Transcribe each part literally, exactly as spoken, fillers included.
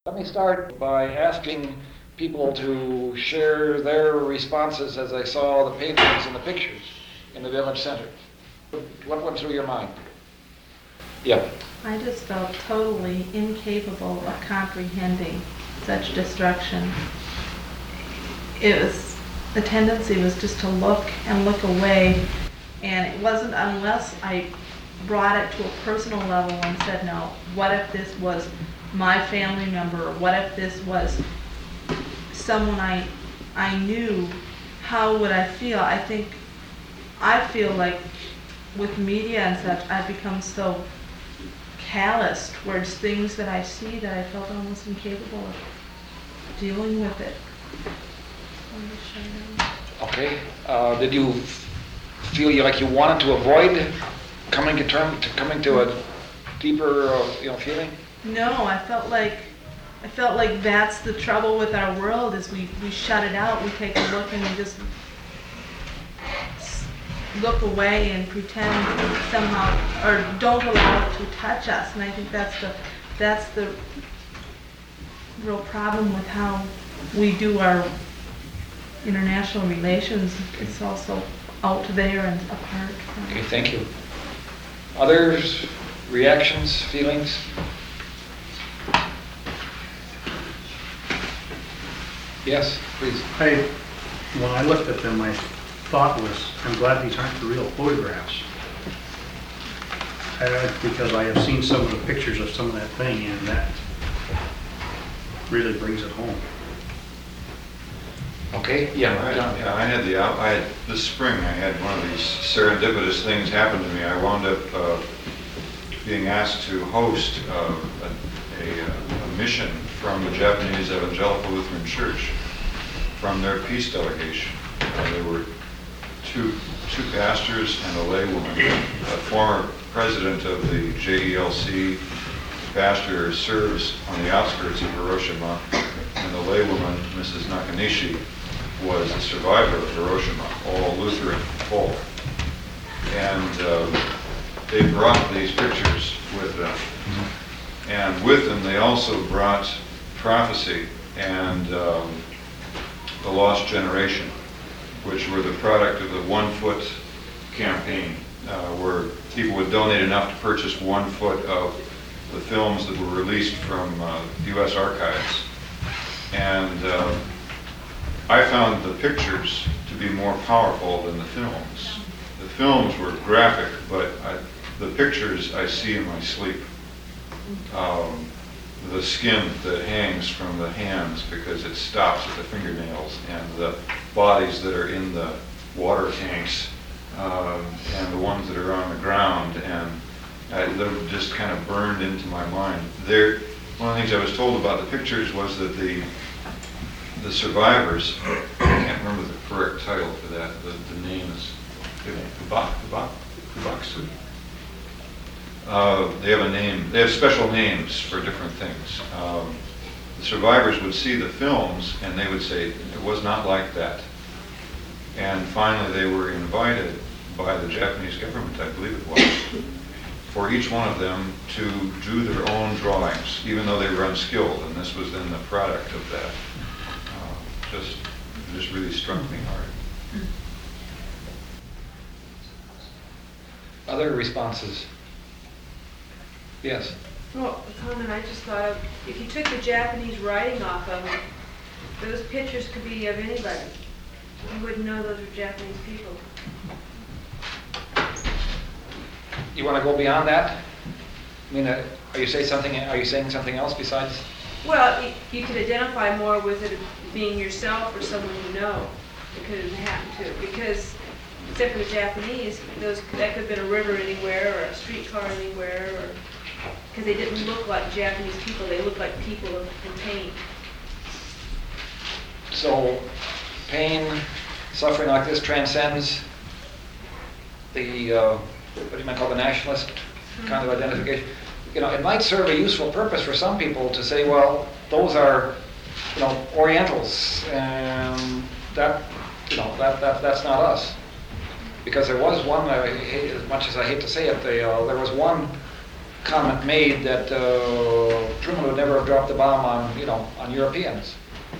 Let me start by asking people to share their responses as they saw the paintings and the pictures in the village center. What went through your mind? Yeah. I just felt totally incapable of comprehending such destruction. It was, the tendency was just to look and look away, and it wasn't unless I brought it to a personal level and said, no, what if this was my family member, or what if this was someone I I knew, how would I feel? I think, I feel like with media and such, I've become so callous towards things that I see that I felt almost incapable of dealing with it. Okay. Uh, did you feel you like you wanted to avoid coming to term to coming to a deeper, uh, you know, feeling? No, I felt like I felt like that's the trouble with our world, is we, we shut it out, we take a look and we just s- look away and pretend somehow, or don't allow it to touch us. And I think that's the that's the real problem with how we do our international relations. It's also out there and apart from. Okay, thank you. Others, reactions, feelings? Yes, please. I, when I looked at them, my thought was, I'm glad these aren't the real photographs. Uh, because I have seen some of the pictures of some of that thing, and that really brings it home. Okay, yeah. I, John. yeah, I had the, op- I had, this spring, I had one of these serendipitous things happen to me. I wound up uh, being asked to host uh, a, a, a mission from the Japanese Evangelical Lutheran Church, from their peace delegation. Uh, there were two, two pastors and a laywoman. A former president of the J E L C, the pastor serves on the outskirts of Hiroshima, and the laywoman, Missus Nakanishi, was a survivor of Hiroshima, all Lutheran folk. And uh, they brought these pictures with them. And with them, they also brought Prophecy and um, The Lost Generation, which were the product of the One Foot campaign, uh, where people would donate enough to purchase one foot of the films that were released from uh, U S archives. And uh, I found the pictures to be more powerful than the films. The films were graphic, but I, the pictures I see in my sleep. Um, the skin that hangs from the hands because it stops at the fingernails, and the bodies that are in the water tanks, um, and the ones that are on the ground, and I, they're just kind of burned into my mind. There, one of the things I was told about the pictures was that the the survivors, I can't remember the correct title for that, the, the name is Kubak, Kubak, Kubaksu. Uh, they have a name, they have special names for different things. Um, the survivors would see the films and they would say, it was not like that. And finally they were invited by the Japanese government, I believe it was, for each one of them to do their own drawings, even though they were unskilled, and this was then the product of that. Uh, just, just really struck me hard. Other responses? Yes. Well, a comment I just thought of, if you took the Japanese writing off of them, those pictures could be of anybody. You wouldn't know those were Japanese people. You want to go beyond that? I mean, uh, are you say something? Are you saying something else besides? Well, you, you could identify more with it being yourself or someone you know that could have happened to. Because, except for the Japanese, those that could have been a river anywhere or a streetcar anywhere, or because they didn't look like Japanese people, they looked like people in pain. So, pain, suffering like this transcends the, uh, what do you might call the nationalist mm-hmm. kind of identification. You know, it might serve a useful purpose for some people to say, well, those are, you know, Orientals, and that, you know, that, that that's not us. Because there was one, I hate, as much as I hate to say it, they, uh, there was one comment made that uh, Truman would never have drop the bomb on, you know, on Europeans.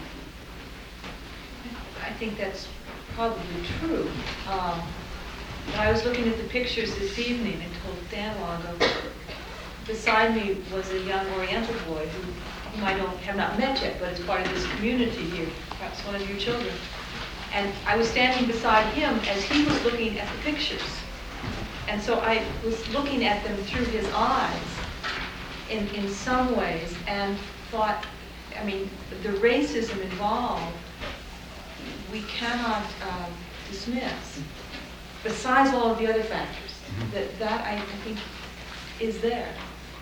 I think that's probably true. Um, I was looking at the pictures this evening and told Dan long ago. Beside me was a young Oriental boy who, whom I don't have not met yet, but is part of this community here, perhaps one of your children. And I was standing beside him as he was looking at the pictures. And so I was looking at them through his eyes in, in some ways and thought, I mean, the racism involved, we cannot um, dismiss, besides all of the other factors, that that I, I think is there.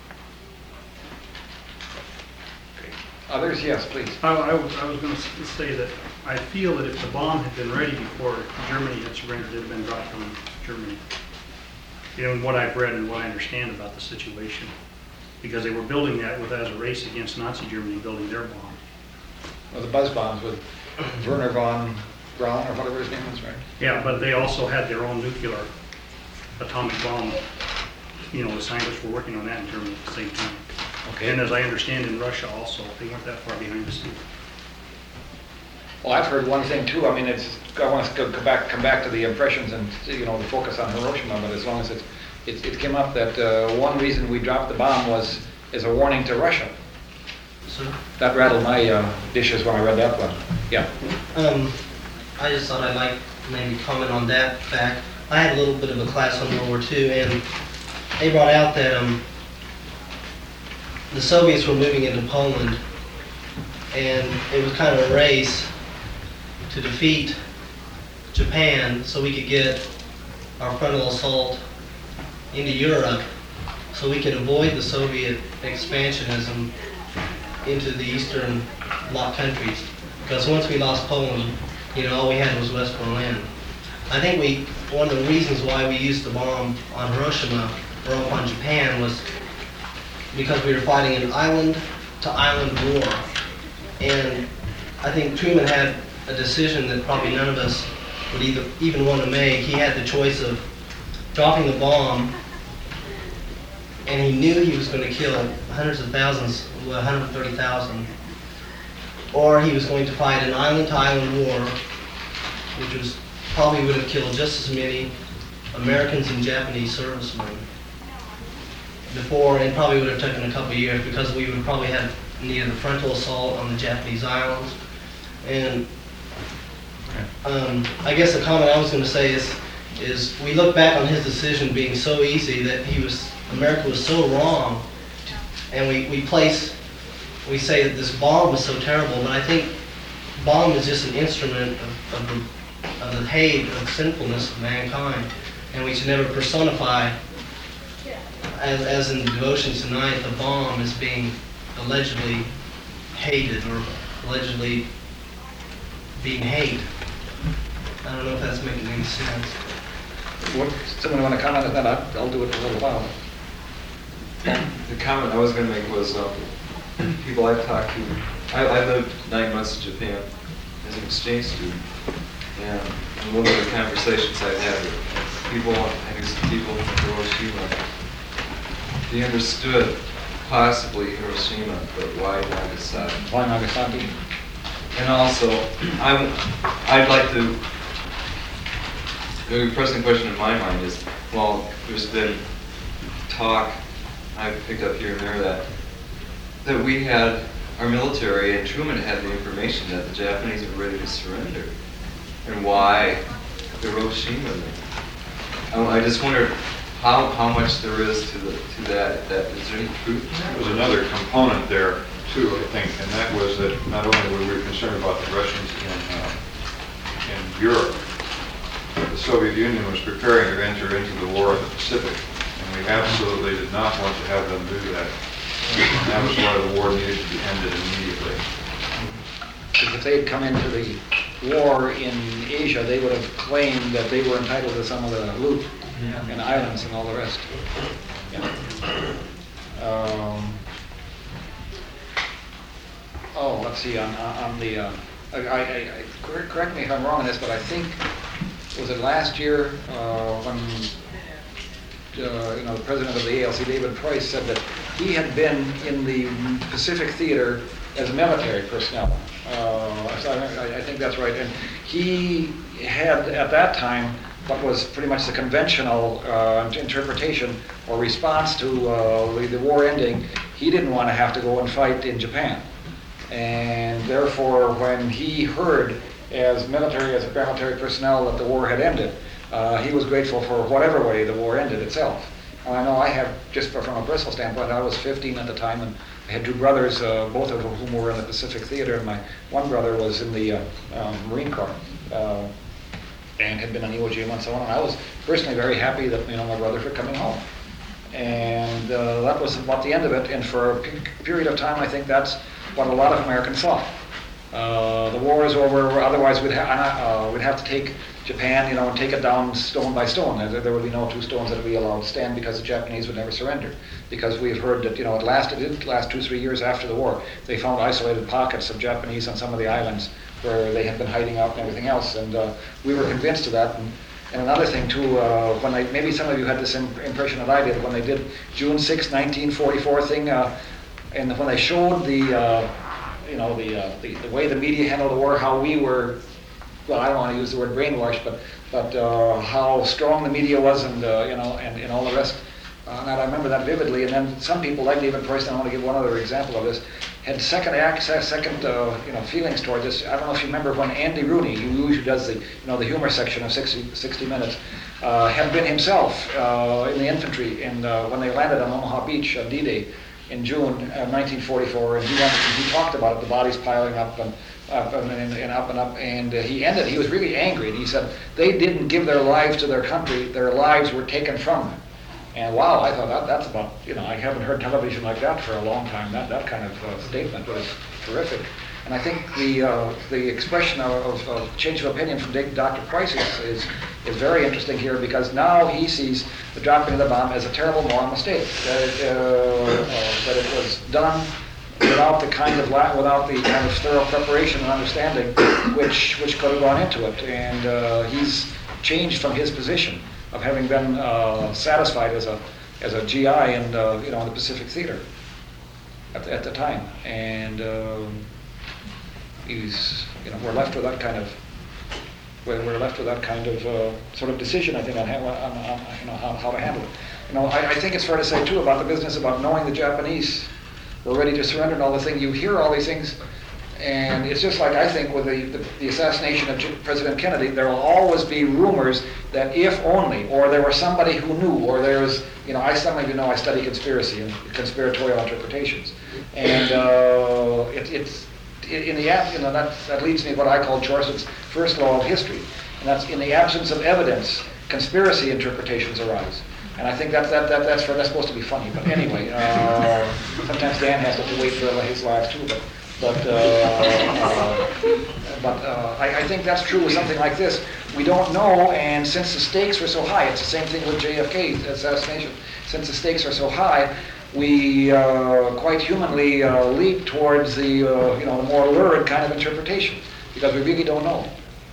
Others, yes, please. I, I was, I was gonna s- say that I feel that if the bomb had been ready before Germany had surrendered, it had been dropped on Germany. You know, and what I've read and what I understand about the situation. Because they were building that with, as a race against Nazi Germany, building their bomb. Well, the buzz bombs with Werner von Braun, or whatever his name was, right? Yeah, but they also had their own nuclear atomic bomb. You know, the scientists were working on that in Germany at the same time. Okay. And as I understand, in Russia also, they weren't that far behind us either. Well, I've heard one thing too. I mean, it's, I want to go go back, come back to the impressions and, you know, the focus on Hiroshima, but as long as it's, it, it came up that uh, one reason we dropped the bomb was, as a warning to Russia. Sir? That rattled my uh, dishes when I read that one. Yeah. Um, I just thought I'd like to maybe comment on that fact. I had a little bit of a class on World War Two, and they brought out that um, the Soviets were moving into Poland, and it was kind of a race to defeat Japan so we could get our frontal assault into Europe, so we could avoid the Soviet expansionism into the Eastern Bloc countries. Because once we lost Poland, you know, all we had was West Berlin. I think we, one of the reasons why we used the bomb on Hiroshima or on Japan was because we were fighting an island-to-island war. And I think Truman had a decision that probably none of us would either, even want to make. He had the choice of dropping the bomb, and he knew he was going to kill hundreds of thousands, well, one hundred thirty thousand, or he was going to fight an island-to-island war, which was probably would have killed just as many Americans and Japanese servicemen before, and probably would have taken a couple of years because we would probably have needed a frontal assault on the Japanese islands. And um, I guess the comment I was going to say is, is we look back on his decision being so easy that he was, America was so wrong, and we, we place, we say that this bomb was so terrible, but I think bomb is just an instrument of, of, the, of the hate, of sinfulness of mankind, and we should never personify, as, as in the devotion tonight, the bomb as being allegedly hated or allegedly being hate. I don't know if that's making any sense. What, someone want to comment on that? I'll I'll do it in a little while. The comment I was going to make was, um, people I've talked to, I, I lived nine months in Japan as an exchange student, and one of the conversations I've had with people, I knew some people from Hiroshima, they understood possibly Hiroshima, but why Nagasaki? Why Nagasaki? And also, I'm, I'd like to, the pressing question in my mind is, well, there's been talk, I've picked up here and there, that that we had, our military and Truman had the information that the Japanese were ready to surrender. And why Hiroshima? I, I just wonder how how much there is to the to that. That is there any truth? There was another component there too, I think, and that was that not only were we concerned about the Russians in, uh, in Europe, but the Soviet Union was preparing to enter into the war in the Pacific, and we absolutely did not want to have them do that. And that was why the war needed to be ended immediately. Because if they had come into the war in Asia, they would have claimed that they were entitled to some of the loot and islands and all the rest. Yeah. Um, oh, let's see, on, on the, uh, I, I, I, correct me if I'm wrong on this, but I think, was it last year uh, when, uh, you know, the president of the A L C, David Price, said that he had been in the Pacific Theater as military personnel. Uh, so I, I think that's right. And he had, at that time, what was pretty much the conventional uh, interpretation or response to uh, the, the war ending. He didn't want to have to go and fight in Japan. And therefore, when he heard as military, as a military personnel that the war had ended, uh, he was grateful for whatever way the war ended itself. And I know I have, just from a personal standpoint, I was fifteen at the time, and I had two brothers, uh, both of whom were in the Pacific Theater, and my one brother was in the uh, um, Marine Corps, uh, and had been on Iwo Jima and so on. And I was personally very happy that, you know, my brothers were coming home. And uh, that was about the end of it, and for a p- period of time, I think that's what a lot of Americans thought. Uh, the war is over, otherwise we'd, ha- uh, we'd have to take Japan, you know, and take it down stone by stone. There, there would be no two stones that would be allowed to stand because the Japanese would never surrender. Because we had heard that, you know, it lasted, it last two, three years after the war. They found isolated pockets of Japanese on some of the islands where they had been hiding out and everything else. And uh, we were convinced of that. And, and another thing too, uh, when they, maybe some of you had this im- impression that I did, when they did June sixth, nineteen forty-four thing, uh, and when they showed the, uh, you know, the, uh, the the way the media handled the war, how we were, well, I don't want to use the word brainwashed, but but uh, how strong the media was, and uh, you know, and, and all the rest. Uh, and I remember that vividly. And then some people, like David Preuss, I want to give one other example of this, had second access, second uh, you know, feelings toward this. I don't know if you remember when Andy Rooney, who usually does the, you know, the humor section of sixty, sixty minutes, uh, had been himself uh, in the infantry, and uh, when they landed on Omaha Beach on D-Day in June uh, nineteen forty-four, and he went, he talked about it, the bodies piling up and up and, and, and up and up, and uh, he ended. He was really angry, and he said they didn't give their lives to their country; their lives were taken from them. And wow, I thought that, that's about, you know, I haven't heard television like that for a long time. That that kind of uh, statement was terrific. And I think the uh, the expression of, of, of change of opinion from Doctor Price is, is is very interesting here, because now he sees the dropping of the bomb as a terrible moral mistake. That it, uh, uh, that it was done without the kind of la- without the kind of thorough preparation and understanding which which could have gone into it. And uh, he's changed from his position of having been uh, satisfied as a as a G I in uh, you know in the Pacific Theater at the, at the time, and uh, he's you know we're left with that kind of we're, we're left with that kind of uh, sort of decision, I think, on, ha- on, on you know how, how to handle it. You know, I, I think it's fair to say too about the business about knowing the Japanese were ready to surrender and all the thing. You hear all these things. And it's just like, I think, with the, the, the assassination of J- President Kennedy, there will always be rumors that if only, or there was somebody who knew, or there was, you know, I suddenly know I study conspiracy and conspiratorial interpretations. And uh, it, it's, in the, ab- you know, that, that leads me to what I call Chaucer's first law of history. And that's, in the absence of evidence, conspiracy interpretations arise. And I think that, that, that, that's, for, that's supposed to be funny. But anyway, uh, sometimes Dan has to wait for his life too. But, But, uh, uh, but uh, I, I think that's true with something like this. We don't know, and since the stakes were so high, it's the same thing with J F K's assassination. Since the stakes are so high, we uh, quite humanly uh, leap towards the uh, you know the more lurid kind of interpretation, because we really don't know.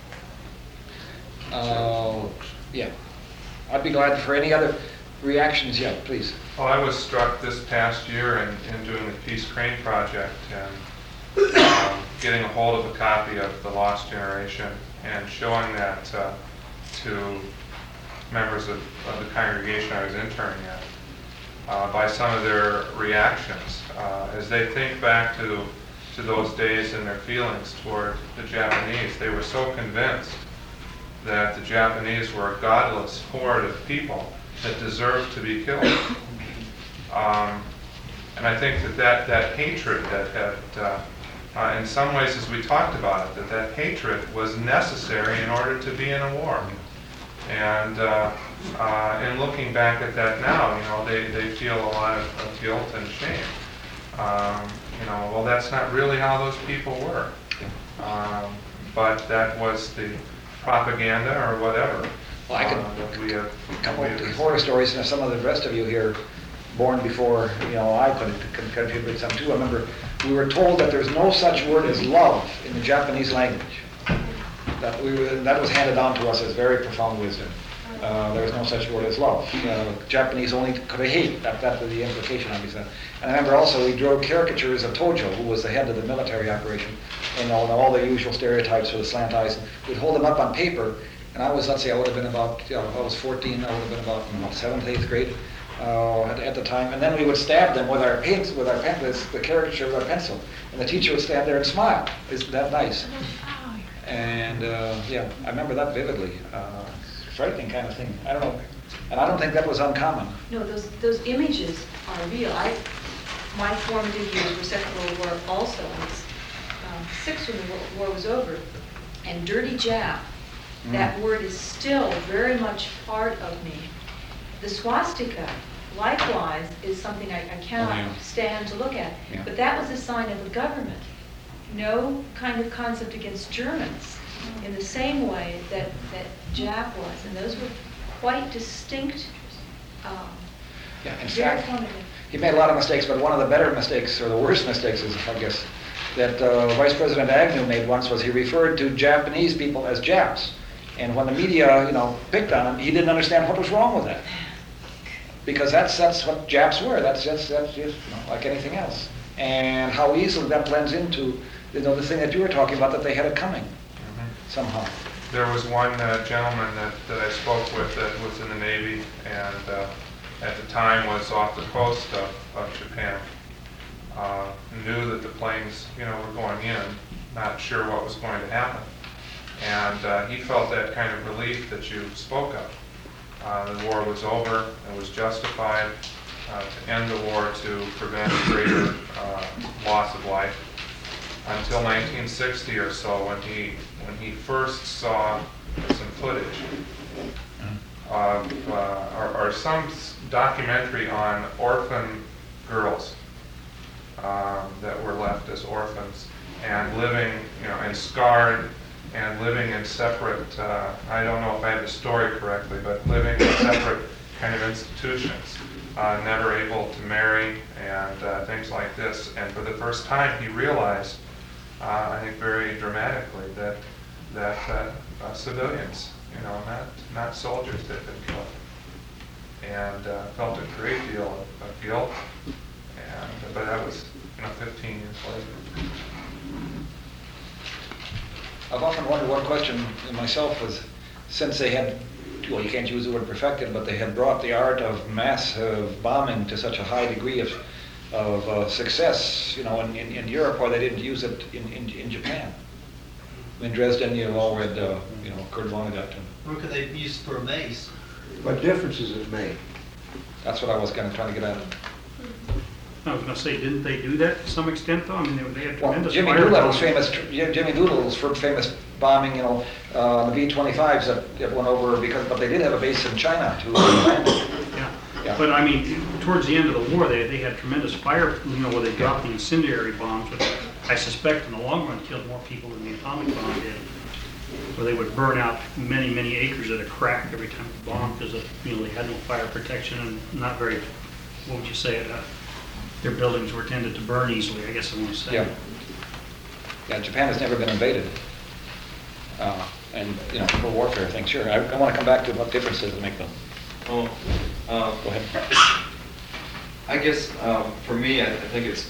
Uh, yeah, I'd be glad for any other reactions. Yeah, please. Well, I was struck this past year in, in doing the Peace Crane project and um, getting a hold of a copy of The Lost Generation and showing that uh, to members of, of the congregation I was interning at uh, by some of their reactions uh, as they think back to to those days and their feelings toward the Japanese. They were so convinced that the Japanese were a godless horde of people that deserved to be killed. Um, and I think that that, that hatred that had, uh, uh, in some ways, as we talked about it, that that hatred was necessary in order to be in a war. And uh, uh, in looking back at that now, you know, they, they feel a lot of, of guilt and shame. Um, you know, well, that's not really how those people were. Um, but that was the propaganda or whatever. Well, I could uh, that we have, come we up with have horror stories, and some of the rest of you here born before, you know, I could could contribute some too. I remember we were told that there's no such word as love in the Japanese language. That we were, that was handed down to us as very profound wisdom. Uh, Uh, there was no such word as love. Uh, Japanese only could hate. That, that was the implication, obviously. And I remember also we drew caricatures of Tojo, who was the head of the military operation, and all, all the usual stereotypes with the slant eyes. We'd hold them up on paper, and I was, let's say, I would have been about, you know, I was fourteen, I would have been about, you know, seventh, eighth grade uh, at, at the time. And then we would stab them with our paints, with our pen, this, the caricature with our pencil, and the teacher would stand there and smile. Isn't that nice? And uh, yeah, I remember that vividly. Uh, frightening kind of thing. I don't know, and I don't think that was uncommon. No, those, those images are real. I, my formative years were Second World War also. I was um, six when the World War was over. And dirty Jap, Mm. that word is still very much part of me. The swastika, likewise, is something I, I cannot Oh, yeah. stand to look at. Yeah. But that was a sign of a government. No kind of concept against Germans in the same way that, that Jap was. And those were quite distinct, um, Yeah, in very fact, formative. he made a lot of mistakes, but one of the better mistakes, or the worst mistakes, is, I guess, that uh, Vice President Agnew made once was he referred to Japanese people as Japs. And when the media, you know, picked on him, he didn't understand what was wrong with that. Because that's that's what Japs were. That's just that's just you know, like anything else. And how easily that blends into, you know, the thing that you were talking about, that they had it coming Mhm. somehow. There was one uh, gentleman that, that I spoke with that was in the Navy and uh, at the time was off the coast of, of Japan. Uh, knew that the planes, you know, were going in, not sure what was going to happen. And uh, he felt that kind of relief that you spoke of. Uh, the war was over, it was justified uh, to end the war to prevent greater uh, loss of life. Until nineteen sixty or so, when he when he first saw some footage of uh, or, or some s- documentary on orphan girls um, that were left as orphans and living, you know, and scarred and living in separate. Uh, I don't know if I have the story correctly, but living in separate kind of institutions, uh, never able to marry and uh, things like this. And for the first time, he realized. Uh, I think very dramatically that that uh, uh, civilians, you know, not not soldiers had been killed, and uh, felt a great deal of, of guilt. And but that was, you know, fifteen years later. I've often wondered, one question myself was, since they had, well, you can't use the word perfected, but they had brought the art of mass uh, bombing to such a high degree of of uh, success, you know, in, in, in Europe, where they didn't use it in, in, in Japan. In Dresden, you all read, uh, you know, Kurt Vonnegut. Or could they use for a base? What difference does it make? That's what I was kind of trying to get at. I was gonna say, didn't they do that to some extent though? I mean, they, they had Well, tremendous Jimmy firepower. Doolittle's famous, Jim- Jimmy Doolittle's fir- famous bombing, you know, uh, the B twenty-fives that, that went over, because, but they did have a base in China to land it. Yeah. Yeah. But I mean, towards the end of the war, they, they had tremendous fire, you know, where they dropped the incendiary bombs, which I suspect in the long run killed more people than the atomic bomb did. Where they would burn out many, many acres at a crack every time it bombed, because, you know, they had no fire protection and not very, what would you say, uh, their buildings were tended to burn easily, I guess I want to say. Yeah. Yeah, Japan has never been invaded. Uh, and, you know, for warfare thing, sure. I, I want to come back to what differences it make them. Oh, um, Go ahead. I guess um, for me, I, I think it's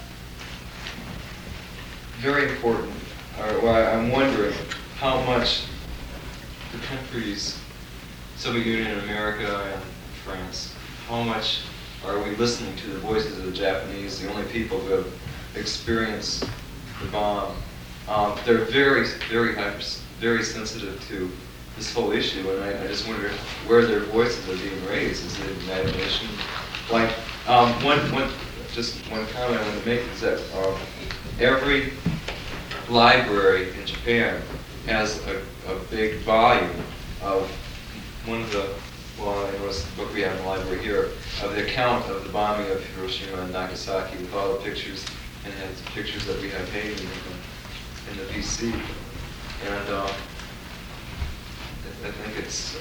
very important. Or well, I- I'm wondering how much the countries, Soviet Union, America, and France, how much are we listening to the voices of the Japanese, the only people who have experienced the bomb? Um, they're very, very hyper, very sensitive to this whole issue, and I, I just wonder where their voices are being raised. Is it imagination? Like, um, one, one, just one comment I want to make is that um, every library in Japan has a, a big volume of one of the, well, I know it's the book we have in the library here, of the account of the bombing of Hiroshima and Nagasaki with all the pictures, and it has pictures that we have hanging in the, in the V C. And um, I think it's uh,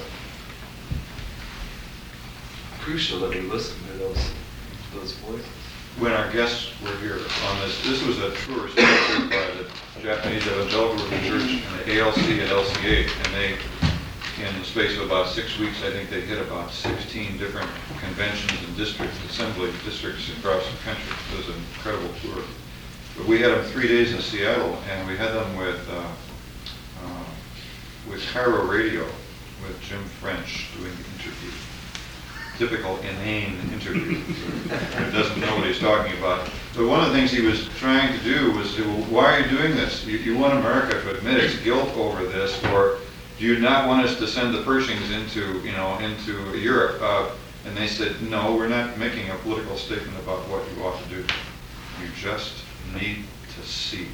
crucial that we listen to those those voices. When our guests were here on this, this was a tourist trip by the Japanese Evangelical Church and the A L C and L C A, and they in the space of about six weeks, I think they hit about sixteen different conventions and district assembly districts across the country. It was an incredible tour. But we had them three days in Seattle, and we had them with uh, uh, with Cairo Radio, with Jim French doing the interview. Typical inane interview. He doesn't know what he's talking about. But one of the things he was trying to do was, say, well, why are you doing this? You, you want America to admit its guilt over this, or do you not want us to send the Pershings into, you know, into Europe? Uh, and they said, no, we're not making a political statement about what you ought to do. You just need to see.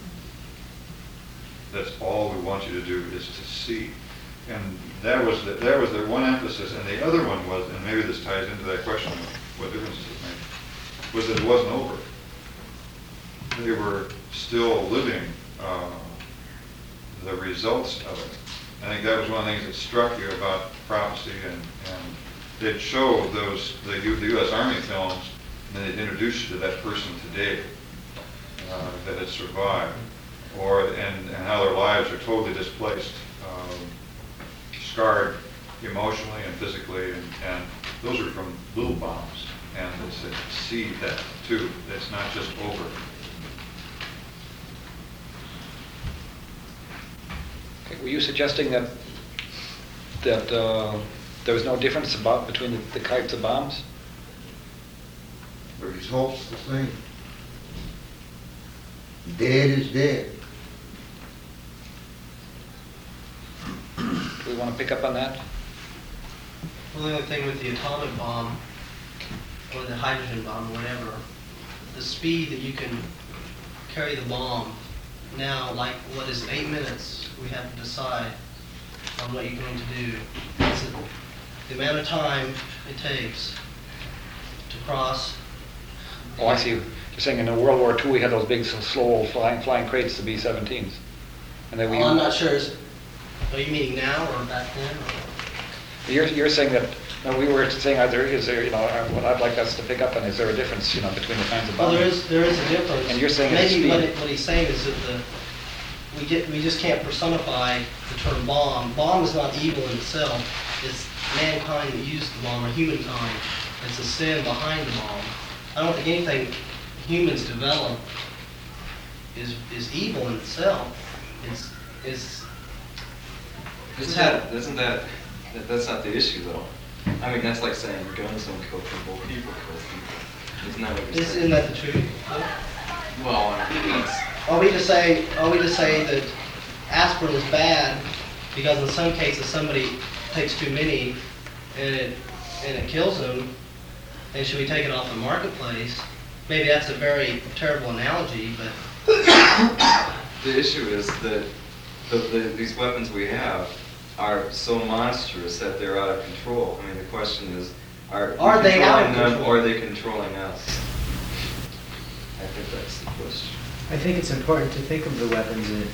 That's all we want you to do, is to see. And that was the, that was their one emphasis. And the other one was, and maybe this ties into that question of what difference does it make, was that it wasn't over. They were still living uh, the results of it. I think that was one of the things that struck you about prophecy, and, and it showed those, the, U, the U S Army films, and then it introduced you to that person today uh, that had survived, or, and, and how their lives are totally displaced. Um, scarred emotionally and physically, and, and those are from little bombs. And it's a see that too. It's not just over. Okay, were you suggesting that that uh, there was no difference about between the, the types of bombs? The result's the same. Dead is dead. Do we want to pick up on that? Well, the only thing with the atomic bomb, or the hydrogen bomb, or whatever, the speed that you can carry the bomb, now, like, what is eight minutes, we have to decide on what you're going to do. It's the amount of time it takes to cross. Oh, I see. You're saying in World War Two we had those big, slow flying flying crates, the B seventeens, and then we. Well, I'm not sure. Is, are you meaning now or back then? Or? You're you're saying that. No, we were saying, are there, is there, you know, uh, what I'd like us to pick up on, is there a difference, you know, between the kinds of bombs? Well, there is, there is a difference. And you're saying it's Maybe what, speed. it, what he's saying is that the, we get, we just can't personify the term bomb. Bomb is not evil in itself. It's mankind that used the bomb, or humankind. It's the sin behind the bomb. I don't think anything humans develop is, is evil in itself. It's, it's, it's Isn't that, isn't that, that, that's not the issue though. I mean, that's like saying guns don't kill people, people kill people. Isn't that what you're Isn't saying? that the truth? Well, I mean, that's, Are we to say, are we to say that aspirin is bad because in some cases somebody takes too many and it, and it kills them, and should we take it off the marketplace? Maybe that's a very terrible analogy, but the issue is that the, the, these weapons we have are so monstrous that they're out of control. I mean, the question is, are, we Are they out of controlling them, control? or are they controlling us? I think that's the question. I think it's important to think of the weapons in,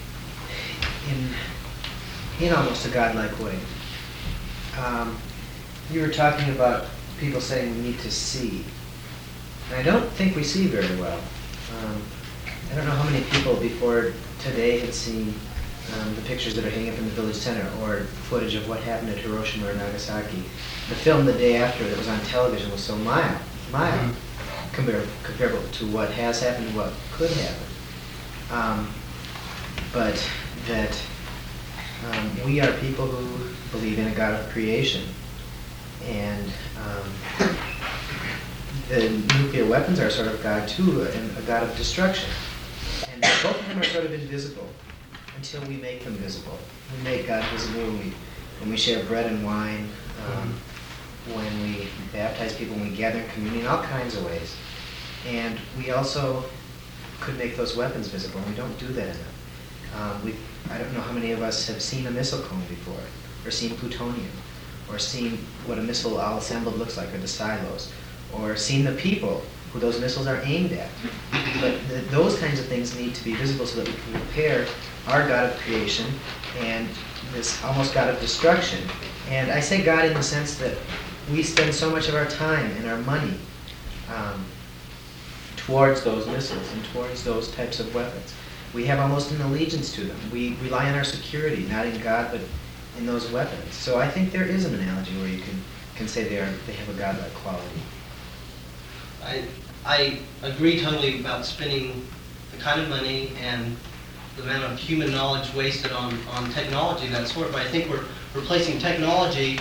in, in almost a godlike way. Um, you were talking about people saying we need to see. And I don't think we see very well. Um, I don't know how many people before today had seen um, the pictures that are hanging up in the village center, or footage of what happened at Hiroshima or Nagasaki. The film the day after that was on television was so mild, mild, mm-hmm. compar- comparable to what has happened and what could happen. Um, but that um, we are people who believe in a God of creation. And um, the nuclear weapons are sort of God too, and a God of destruction. And both of them are sort of invisible until we make them visible. We make God visible when we, when we share bread and wine, um, when we baptize people, when we gather in communion, in all kinds of ways. And we also could make those weapons visible, and we don't do that enough. Um, we, I don't know how many of us have seen a missile cone before, or seen plutonium, or seen what a missile all assembled looks like, or the silos, or seen the people who those missiles are aimed at. But th- those kinds of things need to be visible so that we can compare our God of creation and this almost God of destruction. And I say God in the sense that we spend so much of our time and our money um, towards those missiles and towards those types of weapons. We have almost an allegiance to them. We rely on our security, not in God, but in those weapons. So I think there is an analogy where you can, can say they are they have a godlike quality. I, I agree totally about spending the kind of money and the amount of human knowledge wasted on, on technology of that sort, but I think we're replacing technology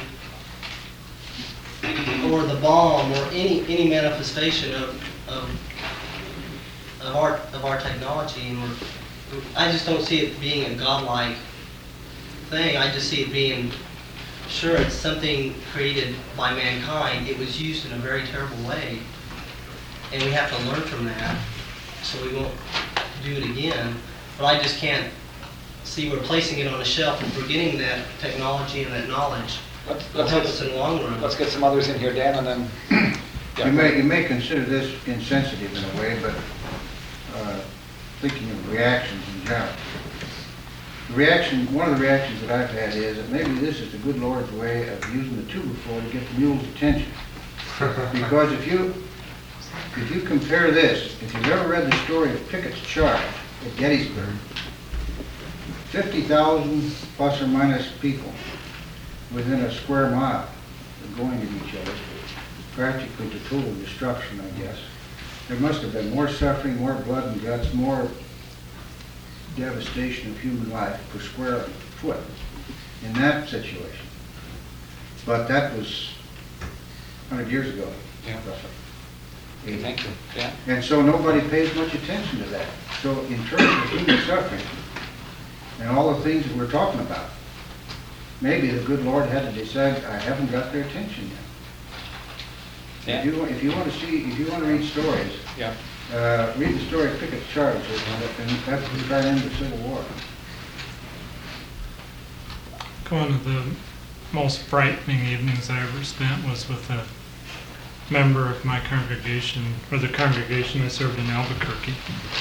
or the bomb or any, any manifestation of, of, of, our, of our technology. And we're, I just don't see it being a godlike thing. I just see it being, sure, it's something created by mankind. It was used in a very terrible way. And we have to learn from that, so we won't do it again. But I just can't see we're placing it on a shelf and forgetting that technology and that knowledge Let's, will let's, help us in the long run. let's get some others in here, Dan, and then. You may, you may consider this insensitive in a way, but uh, thinking of reactions in general. The reaction, one of the reactions that I've had is that maybe this is the good Lord's way of using the two before to get the mule's attention. Because if you, if you compare this, if you've ever read the story of Pickett's charge at Gettysburg, fifty thousand plus or minus people within a square mile are going at each other, practically to total destruction, I guess. There must have been more suffering, more blood and guts, more devastation of human life per square foot in that situation. But that was one hundred years ago, Yeah. roughly. Okay, thank you. Dan? And so nobody pays much attention to that. So in terms of human suffering and all the things that we're talking about, maybe the good Lord had to decide, I haven't got their attention yet. Yeah. If you, if you want to see, if you want to read stories, Yeah. uh, read the story of Pickett's charge, and that's the start end of the Civil War. One of the most frightening evenings I ever spent was with a member of my congregation, or the congregation I served in Albuquerque,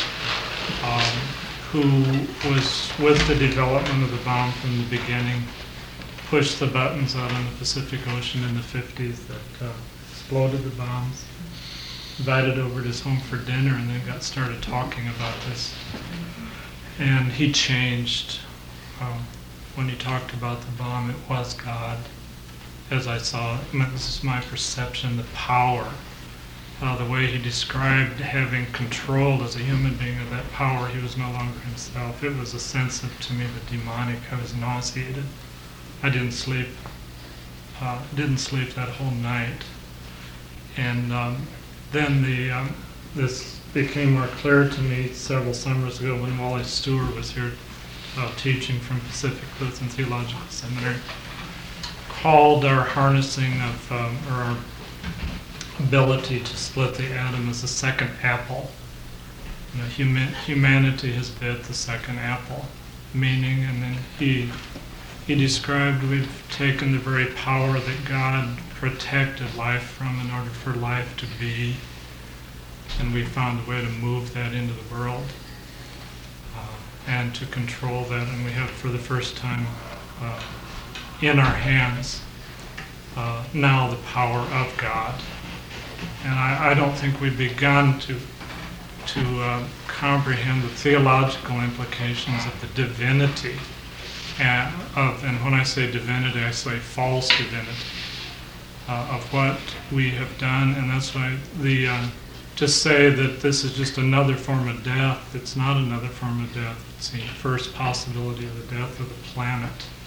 um, who was with the development of the bomb from the beginning, pushed the buttons out on the Pacific Ocean in the fifties that uh, exploded the bombs, invited over to his home for dinner, and then got started talking about this. And he changed. Um, when he talked about the bomb, it was God, as I saw it. I mean, this is my perception, the power, uh, the way he described having control as a human being of that power. He was no longer himself. It was a sense of, to me, the demonic. I was nauseated. I didn't sleep. Uh, didn't sleep that whole night. And um, then the um, this became more clear to me several summers ago when Wally Stewart was here uh, teaching from Pacific Lutheran Theological Seminary, called our harnessing of, um, or our ability to split the atom as the second apple. You know, huma- humanity has bit the second apple, meaning, and then he he described we've taken the very power that God protected life from in order for life to be, and we found a way to move that into the world uh, and to control that, and we have for the first time uh, in our hands uh, now the power of God. And I, I don't think we've begun to to uh, comprehend the theological implications of the divinity and of, and when I say divinity, I say false divinity uh, of what we have done. And that's why the uh, to say that this is just another form of death, it's not another form of death. It's the first possibility of the death of the planet.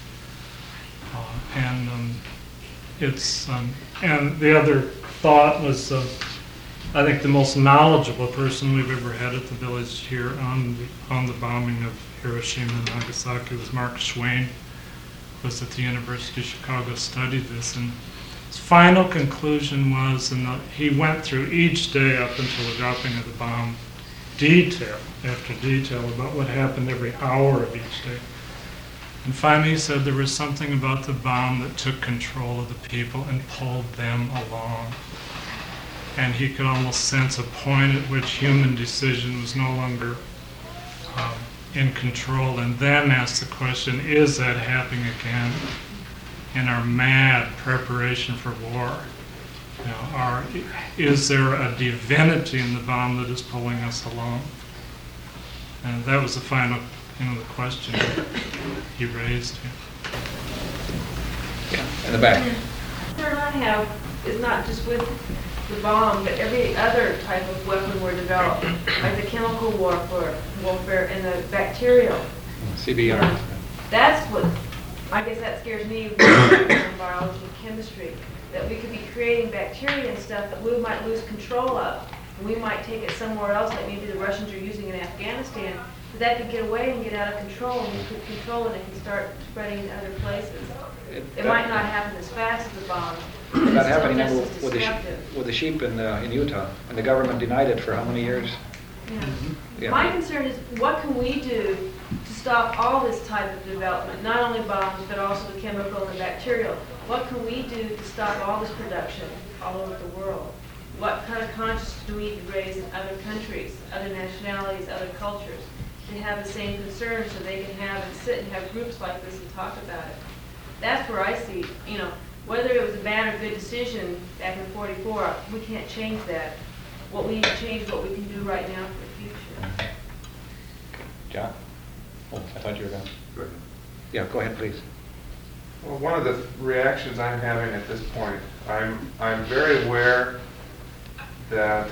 Uh, and um, it's um, and the other thought was, uh, I think the most knowledgeable person we've ever had at the village here on the, on the bombing of Hiroshima and Nagasaki was Mark Schwain, who was at the University of Chicago, studied this, and his final conclusion was, and the, he went through each day up until the dropping of the bomb, detail after detail about what happened every hour of each day. And finally he said there was something about the bomb that took control of the people and pulled them along. And he could almost sense a point at which human decision was no longer um, in control, and then asked the question, is that happening again in our mad preparation for war? You know, are, is there a divinity in the bomb that is pulling us along? And that was the final, you know, the question he raised here. In the back. Concern I have is not just with the bomb, but every other type of weapon we're developing, like the chemical warfare, warfare and the bacterial. C B R. That's what, I guess that scares me with biology and chemistry, that we could be creating bacteria and stuff that we might lose control of. And we might take it somewhere else, like maybe the Russians are using in Afghanistan, but that could get away and get out of control, and we could control it and can start spreading to other places. It- It that- might not happen as fast as the bomb, but it's That still happened just remember, as with the, destructive. sheep- with the sheep in, uh, in Utah, and the government denied it for how many years? Yeah. Yeah. My concern is, what can we do to stop all this type of development, not only bombs, but also the chemical and the bacterial? What can we do to stop all this production all over the world? What kind of consciousness do we need to raise in other countries, other nationalities, other cultures, to have the same concerns so they can have and sit and have groups like this and talk about it? That's where I see, you know, whether it was a bad or good decision back in forty-four, we can't change that. What we need to change is what we can do right now for the future. John? Oh, I thought you were going. Go ahead. Yeah, go ahead, please. Well, one of the reactions I'm having at this point, I'm, I'm very aware that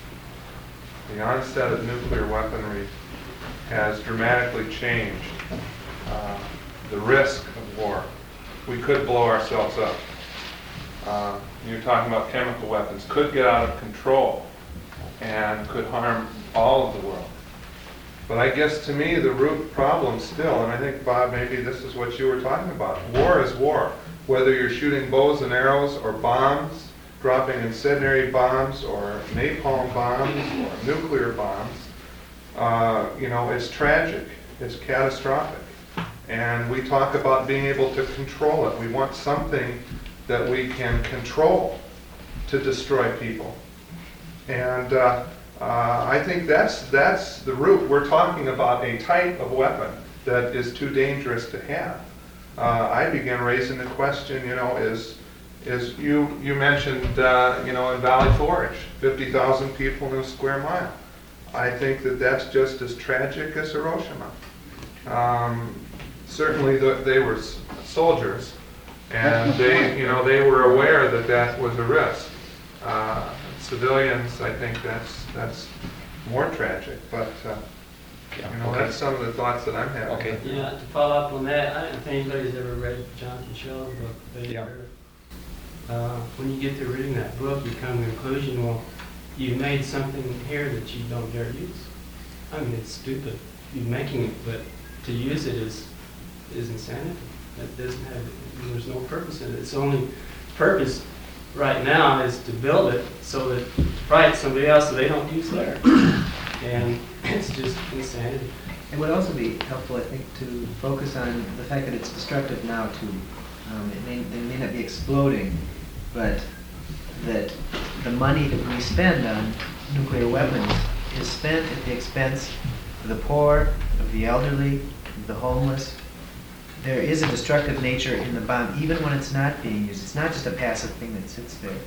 the onset of nuclear weaponry has dramatically changed uh, the risk of war. We could blow ourselves up. Uh, You're talking about chemical weapons, could get out of control and could harm all of the world. But I guess to me, the root problem still, and I think, Bob, maybe this is what you were talking about, war is war. Whether you're shooting bows and arrows or bombs, dropping incendiary bombs or napalm bombs or nuclear bombs, uh, you know, it's tragic, it's catastrophic. And we talk about being able to control it. We want something that we can control to destroy people. And uh, uh, I think that's, that's the root. We're talking about a type of weapon that is too dangerous to have. Uh, I began raising the question, you know, is, is you, you mentioned, uh, you know, in Valley Forge, fifty thousand people in a square mile. I think that that's just as tragic as Hiroshima. Um, certainly the, they were s- soldiers, and they, you know, they were aware that that was a risk. Uh, civilians, I think that's that's more tragic, but uh, Yeah, you know, okay. that's some of the thoughts that I'm having. Okay. Yeah, to follow up on that, I don't know if anybody's ever read Jonathan Shell's book, Baby Yeah. Earth. Uh, when you get to reading that book, you come to the conclusion, well, you've made something here that you don't dare use. I mean, it's stupid. You're making it, but to use it is is insanity. That doesn't have, there's no purpose in it. Its only purpose right now is to build it so that to fight somebody else so they don't use theirs. And it's just insanity. It would also be helpful, I think, to focus on the fact that it's destructive now too. Um, it may, they may not be exploding, but that the money that we spend on nuclear weapons is spent at the expense of the poor, of the elderly, of the homeless. There is a destructive nature in the bomb, even when it's not being used. It's not just a passive thing that sits there.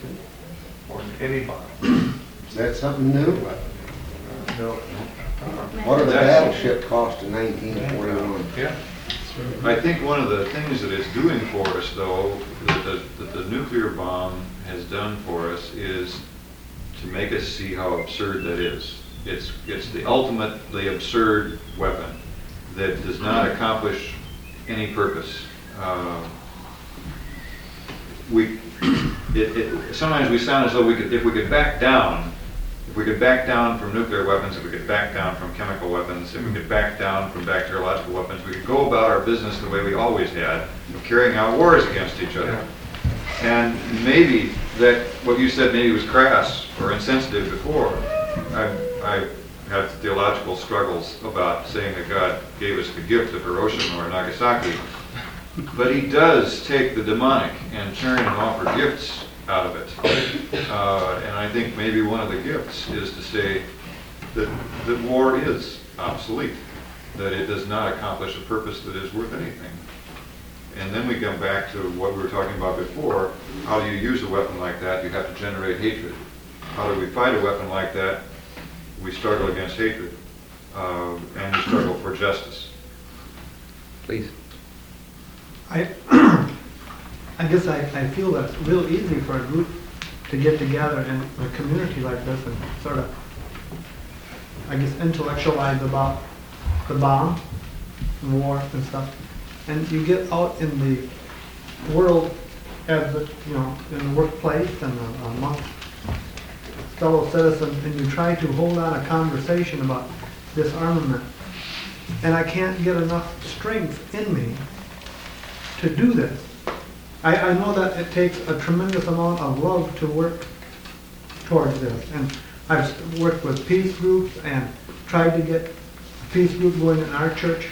Or any bomb. Is that something new? No. What did the battleship cost in nineteen forty-one? Yeah. I think one of the things that it's doing for us, though, that the, that the nuclear bomb has done for us is to make us see how absurd that is. It's, it's the ultimately absurd weapon that does not accomplish any purpose. Uh, we, it, it, sometimes we sound as though we could, if we could back down, if we could back down from nuclear weapons, if we could back down from chemical weapons, if we could back down from bacteriological weapons, we could go about our business the way we always had, carrying out wars against each other. And maybe that, what you said maybe was crass or insensitive before. I, I have theological struggles about saying that God gave us the gift of Hiroshima or Nagasaki. But he does take the demonic and turn and offer gifts out of it. Uh, and I think maybe one of the gifts is to say that, that war is obsolete, that it does not accomplish a purpose that is worth anything. And then we come back to what we were talking about before. How do you use a weapon like that? You have to generate hatred. How do we fight a weapon like that? We struggle against hatred, uh, and we struggle for justice. Please. I, I guess I, I feel that it's real easy for a group to get together in a community like this and sort of, I guess, intellectualize about the bomb, and war and stuff. And you get out in the world as, a, you know, in the workplace and uh, amongst fellow citizens, and you try to hold on a conversation about disarmament. And I can't get enough strength in me to do this. I, I know that it takes a tremendous amount of love to work towards this. And I've worked with peace groups and tried to get a peace group going in our church.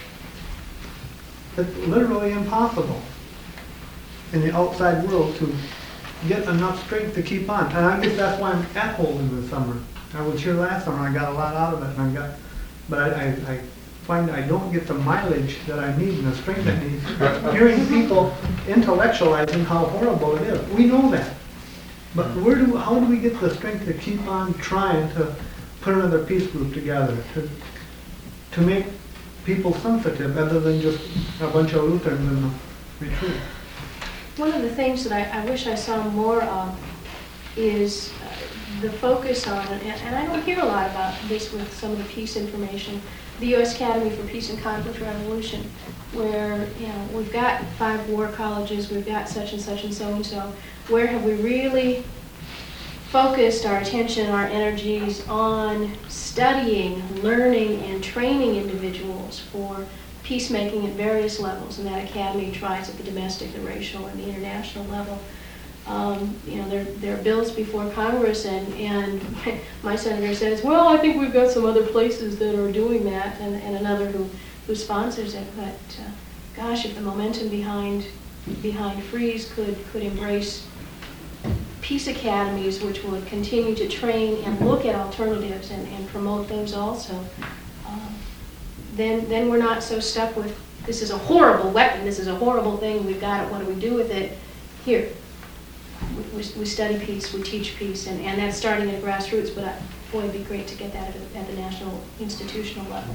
It's literally impossible in the outside world to get enough strength to keep on. And I guess that's why I'm at Holden this summer. I was here last summer, I got a lot out of it, and I got, but I, I, I find I don't get the mileage that I need and the strength I need. Hearing people intellectualizing how horrible it is, we know that. But where do, how do we get the strength to keep on trying to put another peace group together, to, to make people sensitive other than just a bunch of Lutherans in the retreat? One of the things that I, I wish I saw more of is uh, the focus on, and, and I don't hear a lot about this with some of the peace information, the U S Academy for Peace and Conflict Resolution, where, you know, we've got five war colleges, we've got such and such and so and so. Where have we really focused our attention, our energies on studying, learning, and training individuals for peacemaking at various levels? And that academy tries at the domestic, the racial, and the international level. Um, you know, there, there are bills before Congress, and, and my senator says, well, I think we've got some other places that are doing that, and, and another who, who sponsors it. But uh, gosh, if the momentum behind behind Freeze could, could embrace peace academies, which would continue to train and look at alternatives and, and promote those also, um, then, then we're not so stuck with, this is a horrible weapon, this is a horrible thing, we've got it, what do we do with it? Here. We, we study peace, we teach peace, and, and that's starting at grassroots, but I, boy, it'd be great to get that at, a, at the national institutional level.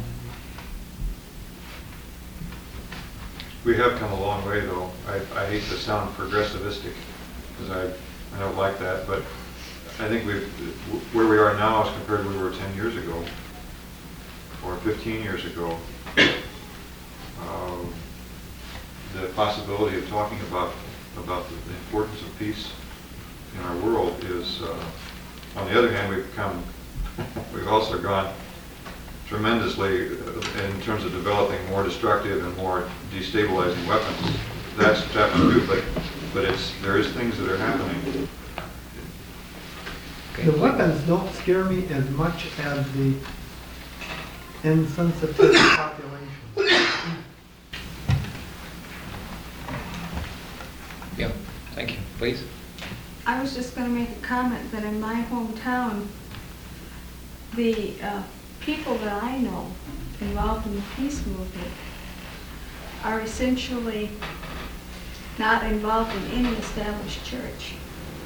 We have come a long way, though. I, I hate to sound progressivistic, because I, I don't like that, but I think we've, where we are now as compared to where we were ten years ago, or fifteen years ago, um, the possibility of talking about about the, the importance of peace in our world is, uh, on the other hand, we've come, we've also gone tremendously in terms of developing more destructive and more destabilizing weapons. That's happened too, but but it's there is things that are happening. The weapons don't scare me as much as the insensitive population. Yeah, thank you. Please. I was just going to make a comment that in my hometown, the uh, people that I know involved in the peace movement are essentially not involved in any established church.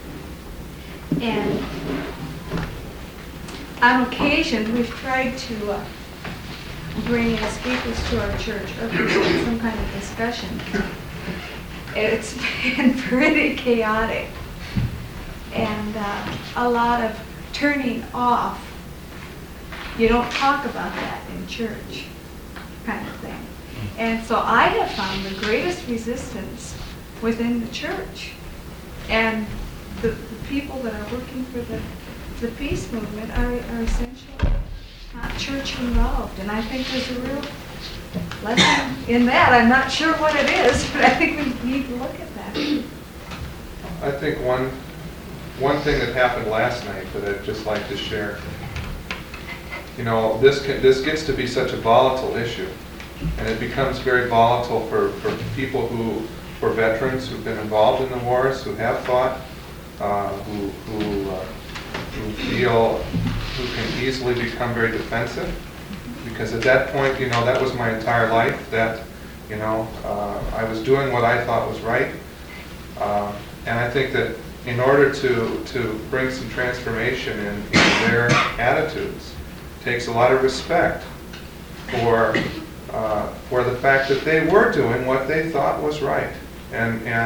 And on occasion, we've tried to uh, bring in speakers to our church or present some kind of discussion. It's been pretty chaotic, and uh, a lot of turning off. You don't talk about that in church, kind of thing. And so I have found the greatest resistance within the church. And the, the people that are working for the, the peace movement are, are essentially not church involved. And I think there's a real lesson in that. I'm not sure what it is, but I think we need to look at that. I think one, one thing that happened last night that I'd just like to share. You know, this can, this gets to be such a volatile issue, and it becomes very volatile for, for people who, for veterans who've been involved in the wars, who have fought, uh, who, who, uh, who feel, who can easily become very defensive. Because at that point, you know, that was my entire life, that, you know, uh, I was doing what I thought was right. Uh, and I think that in order to, to bring some transformation in, in their attitudes, takes a lot of respect for uh, for the fact that they were doing what they thought was right, and and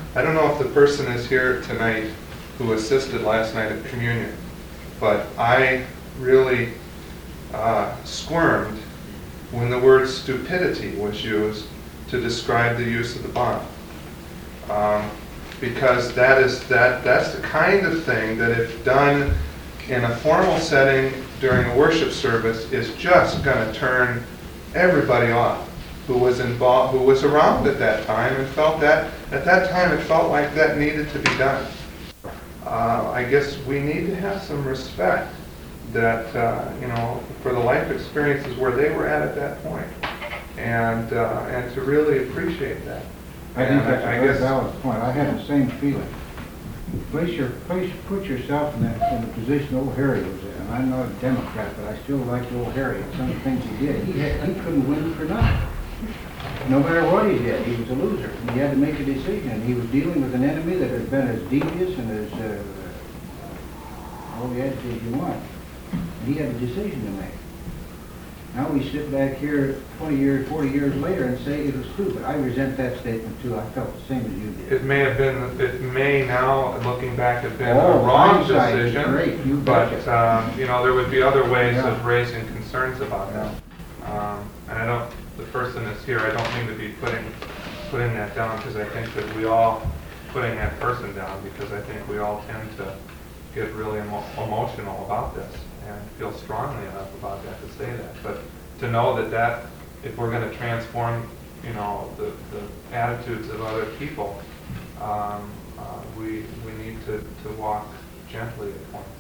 I don't know if the person is here tonight who assisted last night at communion, but I really uh, squirmed when the word stupidity was used to describe the use of the bond. Um, because that is that that's the kind of thing that if done in a formal setting during a worship service is just going to turn everybody off who was involved, who was around at that time and felt that at that time it felt like that needed to be done. Uh, I guess we need to have some respect that uh, you know for the life experiences where they were at at that point, and uh, and to really appreciate that. I think And that's a I very guess- valid point. I had the same feeling. Place your, place, put yourself in that, in the position old Harry was in. And I'm not a Democrat, but I still like old Harry and some of the things he did. He had, he couldn't win for nothing. No matter what he did, he was a loser. He had to make a decision, and he was dealing with an enemy that had been as devious and as, uh, all the adjectives you want. And he had a decision to make. Now we sit back here twenty years, forty years later and say it was stupid. I resent that statement too. I felt the same as you did. It may have been, it may now, looking back, have been Oh, a wrong hindsight is decision. great. You But, betcha. um, you know, there would be other ways Yeah. of raising concerns about that. Um, And I don't, the person that's here, I don't mean to be putting, putting that down, because I think that we all, putting that person down, because I think we all tend to get really emo- emotional about this and feel strongly enough about that to say that. But to know that that, if we're going to transform, you know, the, the attitudes of other people, um, uh, we, we need to, to walk gently at points.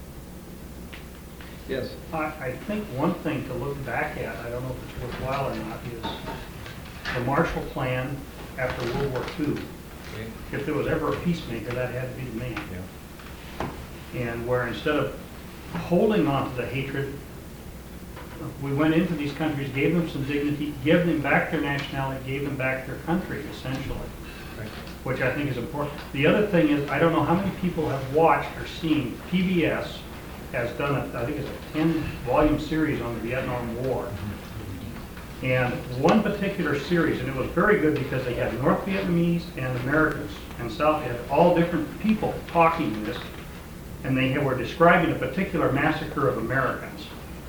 Yes. I, I think one thing to look back at, I don't know if it's worthwhile or not, is the Marshall Plan after World War Two. If there was ever a peacemaker, that had to be the man. And where instead of holding on to the hatred, we went into these countries, gave them some dignity, gave them back their nationality, gave them back their country, essentially, which I think is important. The other thing is, I don't know how many people have watched or seen, P B S has done, a, I think it's a ten-volume series on the Vietnam War. And one particular series, and it was very good because they had North Vietnamese and Americans and South, they had all different people talking in this, and they were describing a particular massacre of Americans.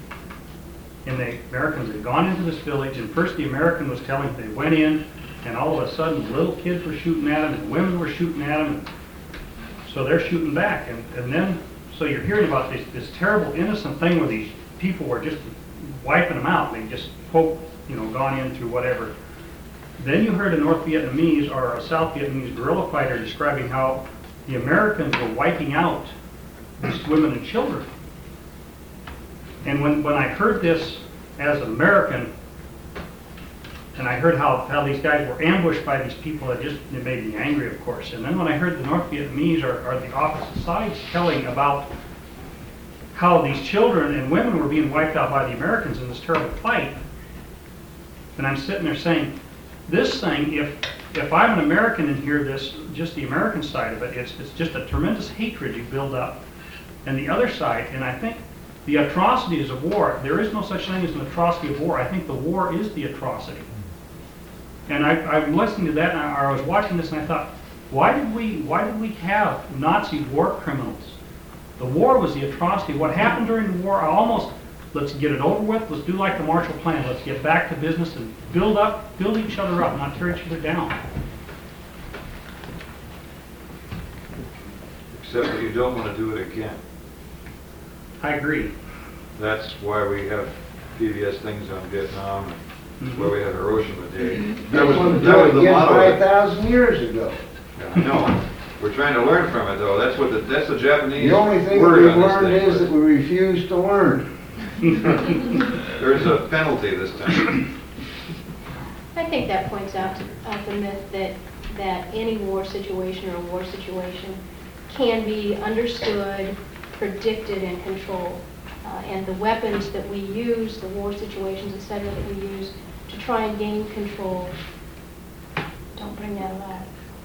And the Americans had gone into this village, and first the American was telling them, they went in, and all of a sudden little kids were shooting at them, and women were shooting at them, and so they're shooting back. And, and then, so you're hearing about this, this terrible innocent thing where these people were just wiping them out. They just, quote, you know, gone in through whatever. Then you heard a North Vietnamese or a South Vietnamese guerrilla fighter describing how the Americans were wiping out these women and children. And when, when I heard this as an American, and I heard how, how these guys were ambushed by these people, it just it made me angry, of course. And then when I heard the North Vietnamese or, or the opposite sides telling about how these children and women were being wiped out by the Americans in this terrible fight, and I'm sitting there saying, this thing, if if I'm an American and hear this, just the American side of it, it's, it's just a tremendous hatred you build up. And the other side, and I think the atrocities of war, there is no such thing as an atrocity of war. I think the war is the atrocity. And I, I'm listening to that, and I, I was watching this, and I thought, why did we why did we have Nazi war criminals? The war was the atrocity. What happened during the war, I almost, let's get it over with, let's do like the Marshall Plan, let's get back to business and build up, build each other up, not tear each other down. Except that you don't want to do it again. I agree. That's why we have P B S things on Vietnam, and Mm-hmm. why we have Hiroshima Day. They That was, wanted to that do was it the again motto. five of it. thousand years ago. I know. We're trying to learn from it, though. That's what the, that's the Japanese The only thing that word we've on this learned thing, is that we refuse to learn. but There's a penalty this time. I think that points out, to, out the myth that, that any war situation or a war situation can be understood, predicted, and controlled. Uh, and the weapons that we use, the war situations, et cetera, that we use to try and gain control, don't bring that alive.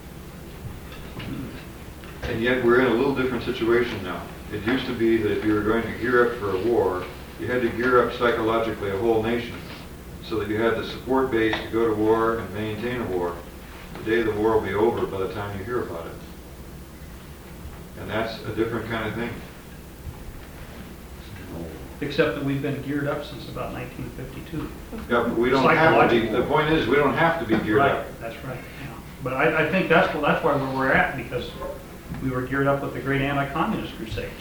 And yet we're in a little different situation now. It used to be that if you were going to gear up for a war, you had to gear up psychologically a whole nation so that you had the support base to go to war and maintain a war. the day the war will be over by the time you hear about it. And that's a different kind of thing. Except that we've been geared up since about nineteen fifty-two. Yeah, but we don't have to be, the point is, we don't have to be geared Right, up. that's right, yeah. But I, I think that's, well, that's why where we're at, because we were geared up with the great anti-communist crusades.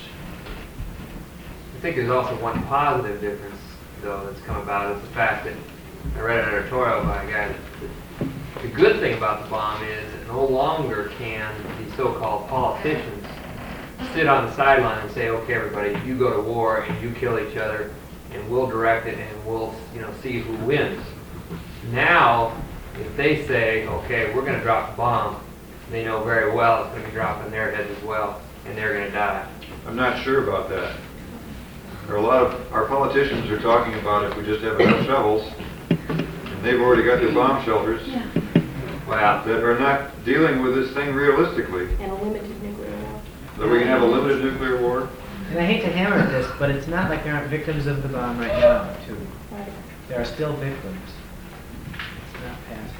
I think there's also one positive difference, though, that's come about, is the fact that I read an editorial by a guy that the good thing about the bomb is that no longer can the so-called politicians sit on the sideline and say, okay, everybody, you go to war and you kill each other, and we'll direct it and we'll, you know, see who wins. Now, if they say, okay, we're going to drop a bomb, they know very well it's going to be dropped on their heads as well, and they're going to die. I'm not sure about that. There are a lot of, our politicians are talking about if we just have enough shovels, and they've already got their bomb shelters, Yeah. wow, that are not dealing with this thing realistically. And a limited nuclear war. That we can have a limited nuclear war. And I hate to hammer this, but it's not like there aren't victims of the bomb right now, too. Right. There are still victims. It's not past.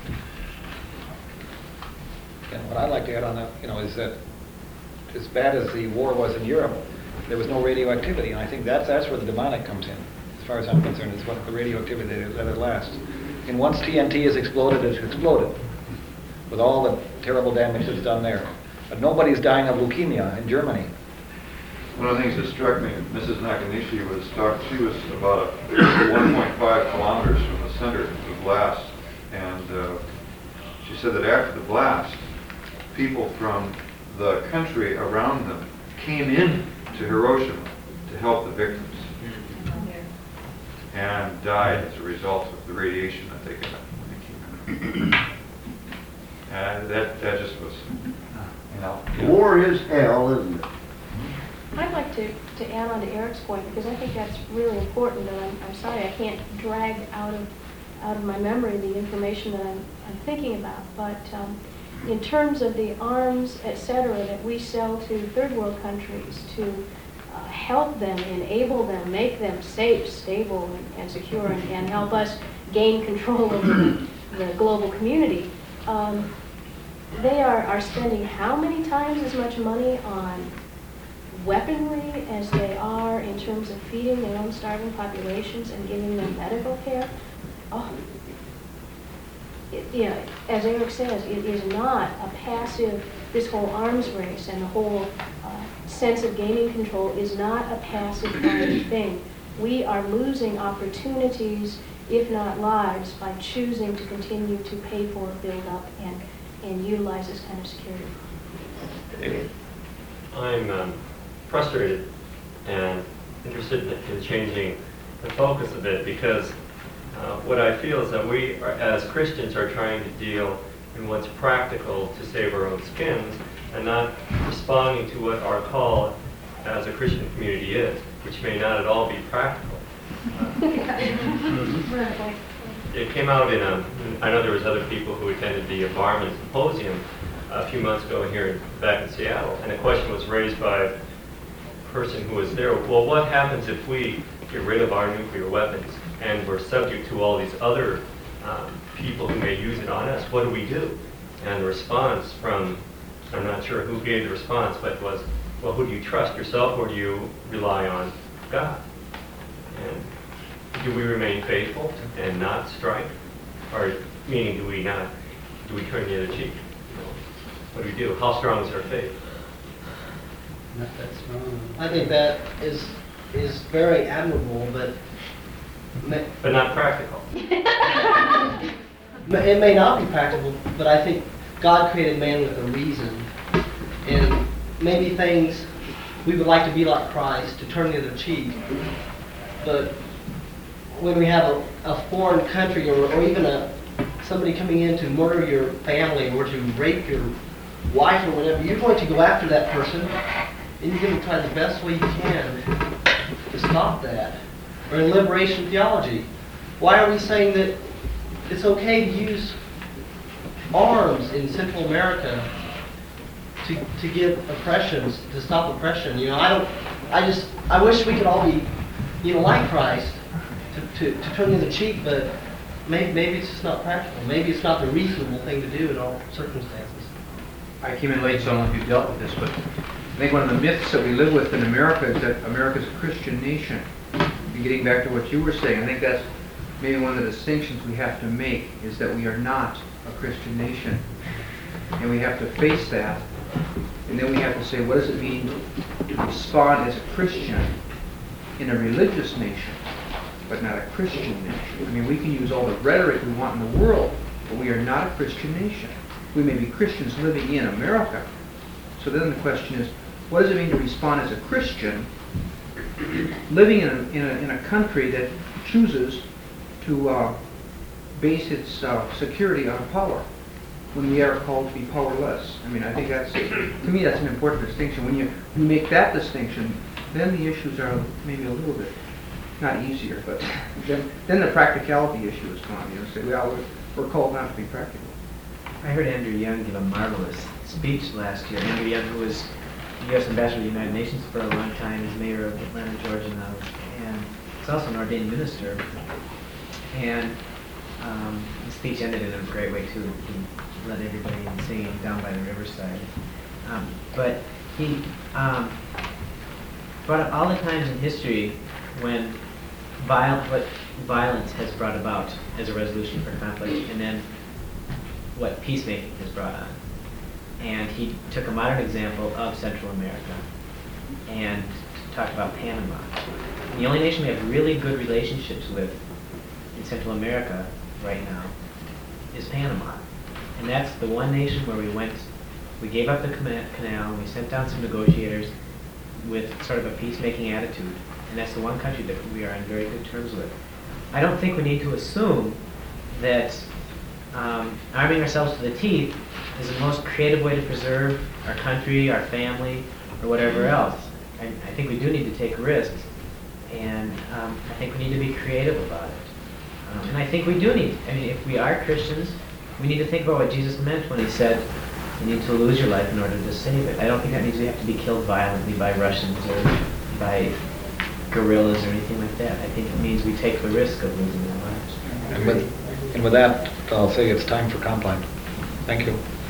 And what I'd like to add on that, you know, is that as bad as the war was in Europe, there was no radioactivity, and I think that's, that's where the demonic comes in, as far as I'm concerned, is what the radioactivity that let it last. And once T N T has exploded, it's exploded, with all the terrible damage that's done there. But nobody's dying of leukemia in Germany. One of the things that struck me, Missus Nakanishi was talk, she was about a one point five kilometers from the center of the blast, and uh, she said that after the blast, people from the country around them came in to Hiroshima to help the victims, and died as a result of the radiation that they got when they came in. And that, that just was, you know. War is hell, isn't it? I'd like to, to add on to Eric's point, because I think that's really important, and I'm, I'm sorry I can't drag out of, out of my memory the information that I'm, I'm thinking about, but um, in terms of the arms, et cetera, that we sell to third world countries to uh, help them, enable them, make them safe, stable, and, and secure, and, and help us gain control over the, the global community, um, they are, are spending how many times as much money on weaponry as they are in terms of feeding their own starving populations and giving them medical care? Oh, it, you know, as Eric says, it is not a passive, this whole arms race and the whole uh, sense of gaining control is not a passive kind of thing. We are losing opportunities, if not lives, by choosing to continue to pay for, build up, and, and utilize this kind of security. I'm um, frustrated and interested in, in changing the focus a bit, because uh, what I feel is that we, are, as Christians, are trying to deal in what's practical to save our own skins, and not responding to what our call as a Christian community is, which may not at all be practical. Right. It came out in a, I know there was other people who attended the Environment Symposium a few months ago here in, back in Seattle, and a question was raised by a person who was there, well, what happens if we get rid of our nuclear weapons and we're subject to all these other um, people who may use it on us? What do we do? And the response from, I'm not sure who gave the response, but it was, well, who do you trust, yourself, or do you rely on God? And do we remain faithful and not strike? Or meaning, do we not, do we turn the other cheek? What do we do? How strong is our faith? Not that strong. I think that is is very admirable, but may, But not practical. it may not be practical, but I think God created man with a reason, and maybe things we would like to be like Christ, to turn the other cheek, but when we have a, a foreign country or, or even a somebody coming in to murder your family or to rape your wife or whatever, you're going to go after that person, and you're going to try the best way you can to stop that. Or in liberation theology, why are we saying that it's okay to use arms in Central America to, to get oppressions, to stop oppression? You know, I don't, I just, I wish we could all be, you know, like Christ, to, to, to turn the other cheek, but maybe, maybe it's just not practical. Maybe it's not the reasonable thing to do in all circumstances. I came in late, so I don't know if you've dealt with this, but I think one of the myths that we live with in America is that America's a Christian nation. And getting back to what you were saying, I think that's maybe one of the distinctions we have to make, is that we are not a Christian nation. And we have to face that, and then we have to say, what does it mean to respond as a Christian in a religious nation, but not a Christian nation? I mean, we can use all the rhetoric we want in the world, but we are not a Christian nation. We may be Christians living in America. So then the question is, what does it mean to respond as a Christian living in a, in a, in a country that chooses to uh, base its uh, security on power, when we are called to be powerless? I mean, I think that's, to me, that's an important distinction. When you, you make that distinction, then the issues are maybe a little bit, not easier, but then, then the practicality issue is gone. You know, say, well, we're, we're called not to be practical. I heard Andrew Young give a marvelous speech last year. Andrew Young, who was U S Ambassador to the United Nations for a long time, is mayor of Atlanta, Georgia now, and he's also an ordained minister. And um, the speech ended in a great way too. He led everybody in singing down by the riverside. Um, but he um, brought up all the times in history when viol- what violence has brought about as a resolution for conflict, and then what peacemaking has brought on. And he took a modern example of Central America and talked about Panama. The only nation we have really good relationships with in Central America right now is Panama. And that's the one nation where we went, we gave up the cana- canal, we sent down some negotiators with sort of a peacemaking attitude. And that's the one country that we are on very good terms with. I don't think we need to assume that Um, arming ourselves to the teeth is the most creative way to preserve our country, our family, or whatever else. I, I think we do need to take risks, and um, I think we need to be creative about it. Um, and I think we do need, I mean, if we are Christians, we need to think about what Jesus meant when he said you need to lose your life in order to save it. I don't think that means we have to be killed violently by Russians or by guerrillas or anything like that. I think it means we take the risk of losing our lives. And with, and with that, I'll say it's time for Compline. Thank you.